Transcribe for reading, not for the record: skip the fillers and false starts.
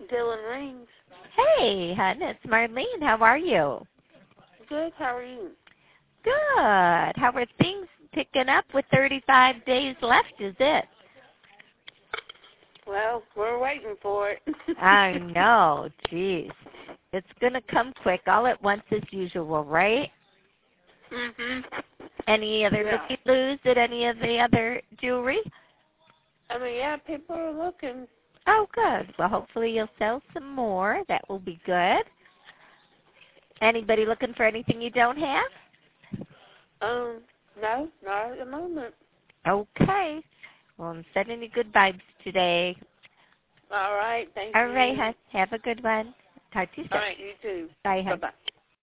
Dylan Rings. Hey, hon, it's Marlene. How are you? Good, how are you? Good. How are things picking up with 35 days left, is it? Well, we're waiting for it. I know. Jeez. It's going to come quick all at once as usual, right? Mhm. Any other looky-loos at any of the other jewelry? I mean, yeah, people are looking. Oh, good. Well, hopefully you'll sell some more. That will be good. Anybody looking for anything you don't have? No, not at the moment. Okay. Well, I'm sending you good vibes today. All right, thank All you. right, hon. Have a good one. Talk to you soon. All right, you too. Bye, hon. Bye-bye.